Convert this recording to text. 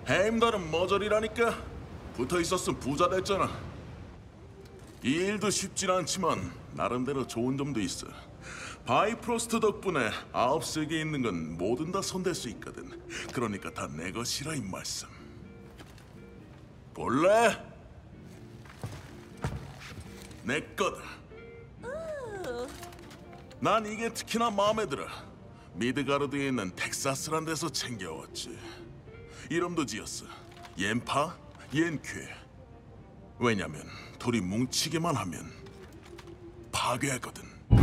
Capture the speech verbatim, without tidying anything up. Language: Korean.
헤임달은 머저리라니까. 붙어 있었으면 부자 됐잖아. 이 일도 쉽진 않지만 나름대로 좋은 점도 있어. 바이프로스트 덕분에 아홉 세계에 있는 건 뭐든 다 손댈 수 있거든. 그러니까 다 내 것이라 이 말씀. 볼래? 내 거다. 난 이게 특히나 마음에 들어. 미드가르드에 있는 텍사스란 데서 챙겨왔지. 이름도 지었어. 옌파, 옌쾌. 왜냐면 둘이 뭉치기만 하면 파괴하거든.